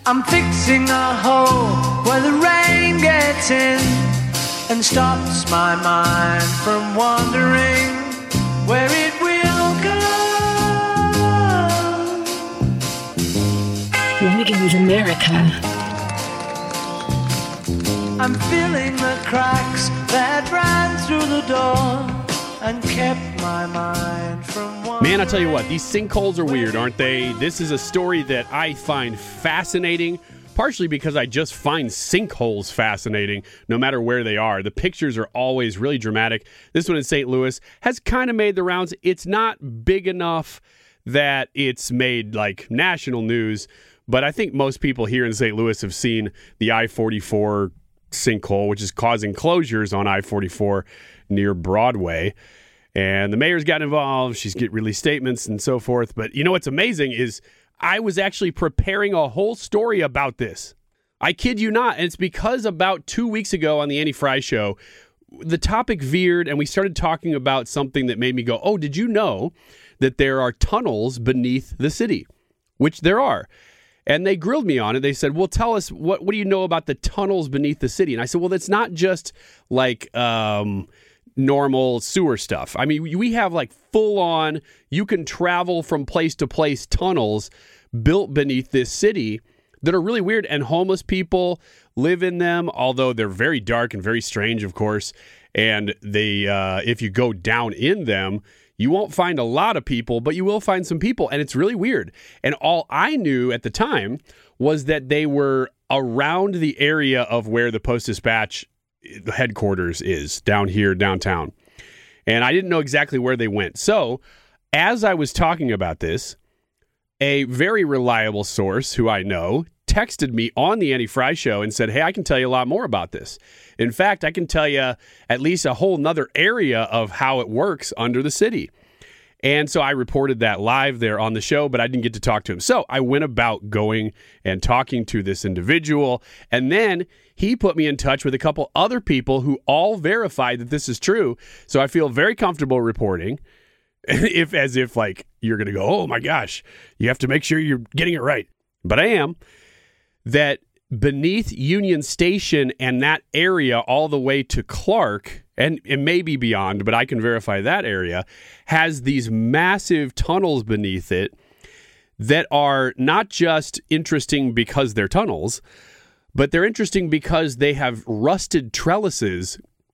I'm fixing a hole where the rain gets in and stops my mind from wondering where it will go. Reggae with America. I'm filling the cracks that ran through the door and kept my mind from wandering. Man, I tell you what, these sinkholes are weird, aren't they? This is a story that I find fascinating, partially because I just find sinkholes fascinating, no matter where they are. The pictures are always really dramatic. This one in St. Louis has kind of made the rounds. It's not big enough that it's made, like, national news, but I think most people here in St. Louis have seen the I-44 sinkhole, which is causing closures on I-44 near Broadway. And the mayor's got involved. She's released statements and so forth. But you know what's amazing is I was actually preparing a whole story about this. I kid you not. And it's because about 2 weeks ago on the Annie Fry Show, the topic veered and we started talking about something that made me go, oh, did you know that there are tunnels beneath the city? Which there are. And they grilled me on it. They said, well, tell us, what do you know about the tunnels beneath the city? And I said, well, it's not just like normal sewer stuff. I mean, we have like full on, you can travel from place to place tunnels built beneath this city that are really weird. And homeless people live in them, although they're very dark and very strange, of course. And they, if you go down in them, you won't find a lot of people, but you will find some people, and it's really weird. And all I knew at the time was that they were around the area of where the Post-Dispatch headquarters is, down here, downtown. And I didn't know exactly where they went. So, as I was talking about this, a very reliable source who I know texted me on the Annie Fry Show and said, hey, I can tell you a lot more about this. In fact, I can tell you at least a whole nother area of how it works under the city. And so I reported that live there on the show, but I didn't get to talk to him. So I went about going and talking to this individual, and then he put me in touch with a couple other people who all verified that this is true. So I feel very comfortable reporting, as if like you're going to go, oh my gosh, you have to make sure you're getting it right. But I am. That beneath Union Station and that area all the way to Clark, and it may be beyond, but I can verify that area, has these massive tunnels beneath it that are not just interesting because they're tunnels, but they're interesting because they have rusted trellises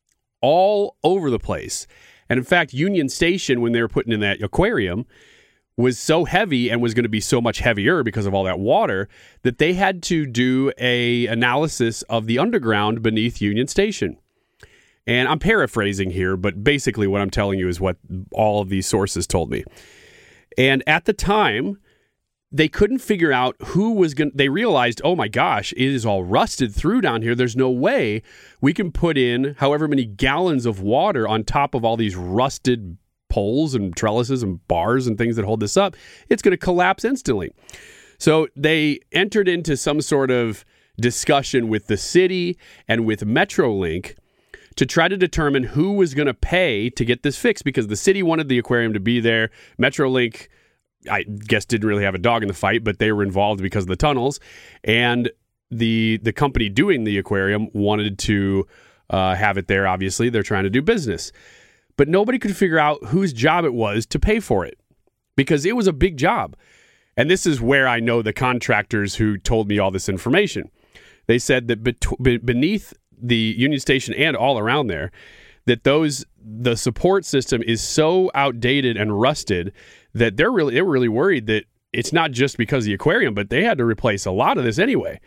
all over the place. And in fact, Union Station, when they were putting in that aquarium, was so heavy and was going to be so much heavier because of all that water that they had to do a analysis of the underground beneath Union Station. And I'm paraphrasing here, but basically what I'm telling you is what all of these sources told me. And at the time, they couldn't figure out who was going to, they realized, oh my gosh, it is all rusted through down here. There's no way we can put in however many gallons of water on top of all these rusted poles and trellises and bars and things that hold this up. It's going to collapse instantly. So they entered into some sort of discussion with the city and with Metrolink to try to determine who was going to pay to get this fixed, because the city wanted the aquarium to be there. Metrolink, I guess, didn't really have a dog in the fight, but they were involved because of the tunnels. And the company doing the aquarium wanted to have it there. Obviously, they're trying to do business. But nobody could figure out whose job it was to pay for it, because it was a big job. And this is where I know the contractors who told me all this information. They said that beneath the Union Station and all around there, that the support system is so outdated and rusted that they were really worried that it's not just because of the aquarium, but they had to replace a lot of this anyway.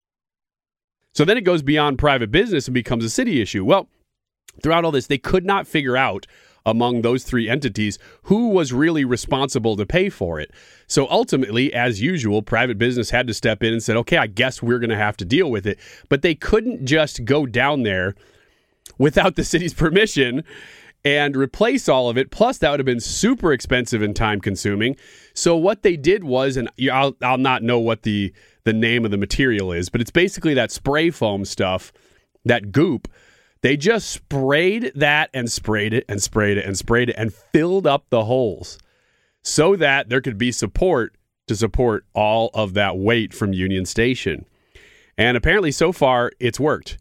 So then it goes beyond private business and becomes a city issue. Well, throughout all this, they could not figure out among those three entities who was really responsible to pay for it. So ultimately, as usual, private business had to step in and said, okay, I guess we're going to have to deal with it. But they couldn't just go down there without the city's permission and replace all of it. Plus, that would have been super expensive and time consuming. So what they did was, and I'll not know what the name of the material is, but it's basically that spray foam stuff, that goop. They just sprayed that and sprayed it and sprayed it and sprayed it and filled up the holes so that there could be support to support all of that weight from Union Station. And apparently so far it's worked.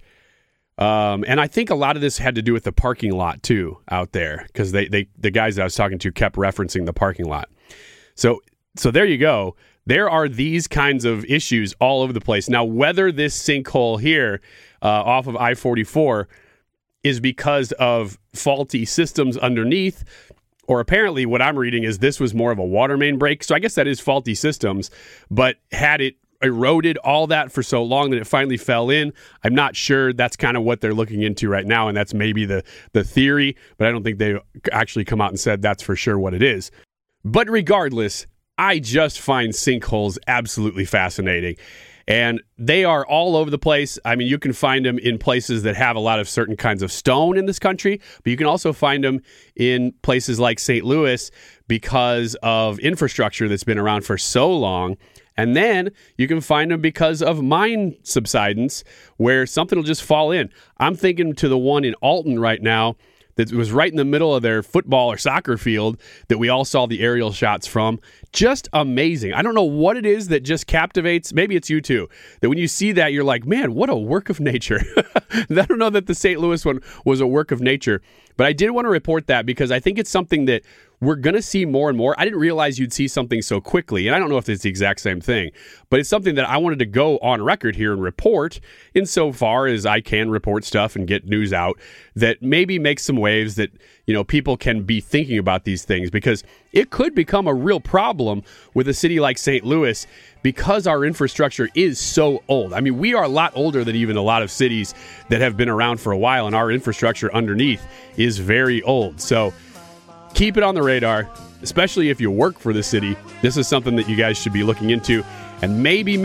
And I think a lot of this had to do with the parking lot too out there, because the guys that I was talking to kept referencing the parking lot. So there you go. There are these kinds of issues all over the place. Now, whether this sinkhole here off of I-44 is because of faulty systems underneath, or apparently what I'm reading is this was more of a water main break. So I guess that is faulty systems, but had it eroded all that for so long that it finally fell in, I'm not sure. That's kind of what they're looking into right now, and that's maybe the theory, but I don't think they've actually come out and said that's for sure what it is. But regardless, I just find sinkholes absolutely fascinating. And they are all over the place. I mean, you can find them in places that have a lot of certain kinds of stone in this country, but you can also find them in places like St. Louis because of infrastructure that's been around for so long. And then you can find them because of mine subsidence, where something will just fall in. I'm thinking to the one in Alton right now that was right in the middle of their football or soccer field that we all saw the aerial shots from. Just amazing. I don't know what it is that just captivates. Maybe it's you too, that when you see that, you're like, man, what a work of nature. I don't know that the St. Louis one was a work of nature, but I did want to report that because I think it's something that we're going to see more and more. I didn't realize you'd see something so quickly, and I don't know if it's the exact same thing, but it's something that I wanted to go on record here and report insofar as I can report stuff and get news out that maybe makes some waves that, you know, people can be thinking about these things, because it could become a real problem with a city like St. Louis because our infrastructure is so old. I mean, we are a lot older than even a lot of cities that have been around for a while, and our infrastructure underneath is very old. So keep it on the radar, especially if you work for the city. This is something that you guys should be looking into. And maybe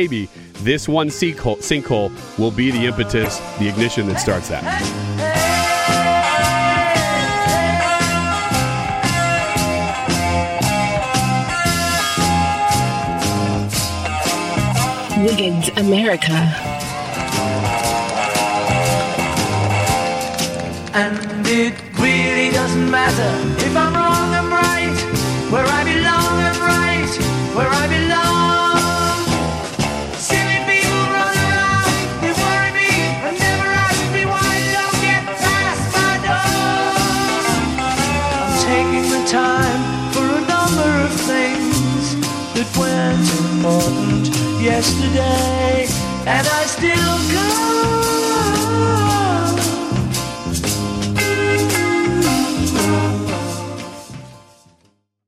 this one sinkhole will be the impetus, the ignition that starts that. Wiggins America. And it really doesn't matter if I'm wrong, I'm right. Where I belong, I'm right. Where I belong. Silly people run around, they worry me and never ask me why I don't get past my door. I'm taking the time for a number of things that weren't important yesterday, and I still go.